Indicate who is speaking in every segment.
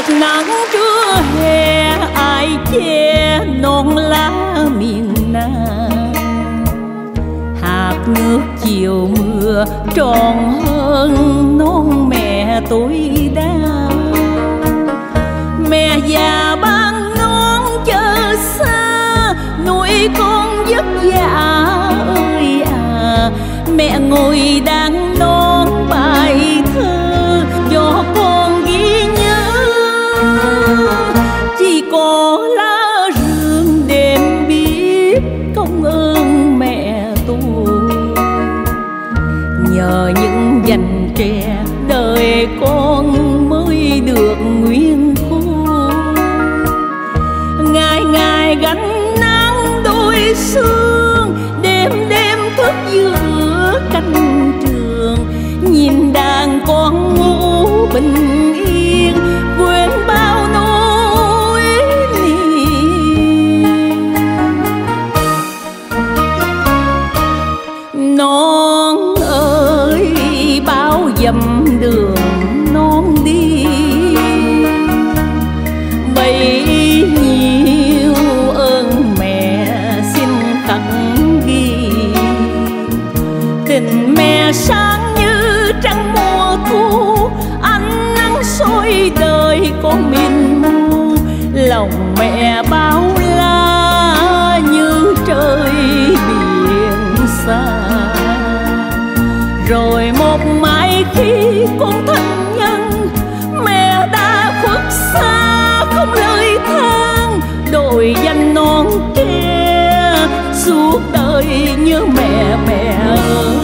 Speaker 1: hạt nắng trưa hè ai che non lá miền Nam. Hạt nước chiều mưa tròn hơn non mẹ tôi đau. Mẹ già ban non chờ xa nuôi con vất vả ơi à. Mẹ ngồi đàn non bài thơ cho con ghi nhớ. Chỉ có lá rừng đêm biết công ơn mẹ tôi. Nhờ những dành tre đời con mới được nguyên khôn. Ngày ngày gánh nắng đôi sương, đêm đêm thức giữa cánh trường. Nhìn đàn con ngủ bình yên, quên bao nỗi niềm. Non ơi bao dặm đường non đi, bấy nhiêu ơn mẹ xin khắc ghi. Tình mẹ sáng như trăng mùa thu, ánh nắng soi đời con mình mu. Lòng mẹ bao la như trời biển xa. Rồi một mai khi con thành nhân, mẹ đã khuất xa không lời than. Đổi danh non tre suốt đời nhớ mẹ mẹ ơi.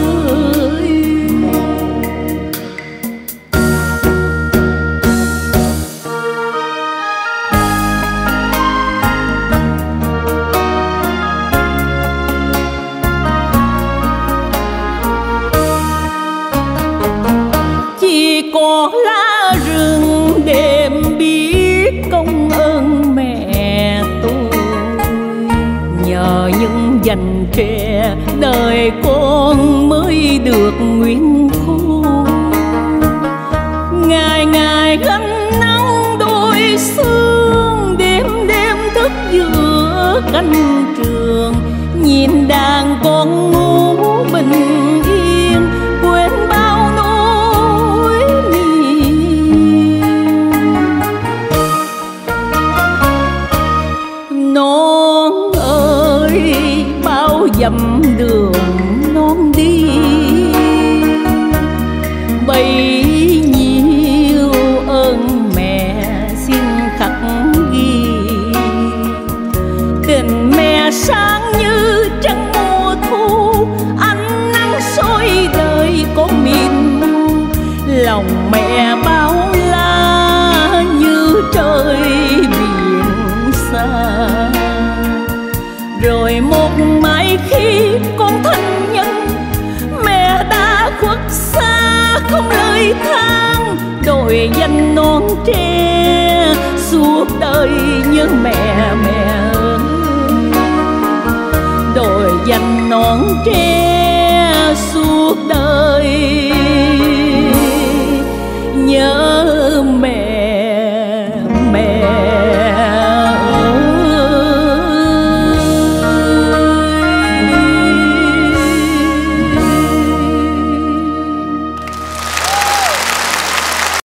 Speaker 1: Chỉ có lá rừng đêm biết công ơn mẹ tôi. Nhờ những dành tre đời con mới được nguyên khôn. Ngày ngày gánh nắng đôi sương, đêm đêm thức giữa cánh trường. Nhìn đàn con ngủ bình yên, quên bao nỗi niềm. Non ơi bao dặm đường non đi, bấy nhiêu ơn mẹ xin khắc ghi. Tình mẹ sáng như trăng mùa thu, ánh nắng soi đời con miền nu. Lòng mẹ bao la như trời biển xa. Rồi một mai khi con thành nhân, mẹ đã khuất xa không lời than. Đổi danh non tre suốt đời nhớ mẹ mẹ ơi. Đổi danh non tre suốt đời nhớ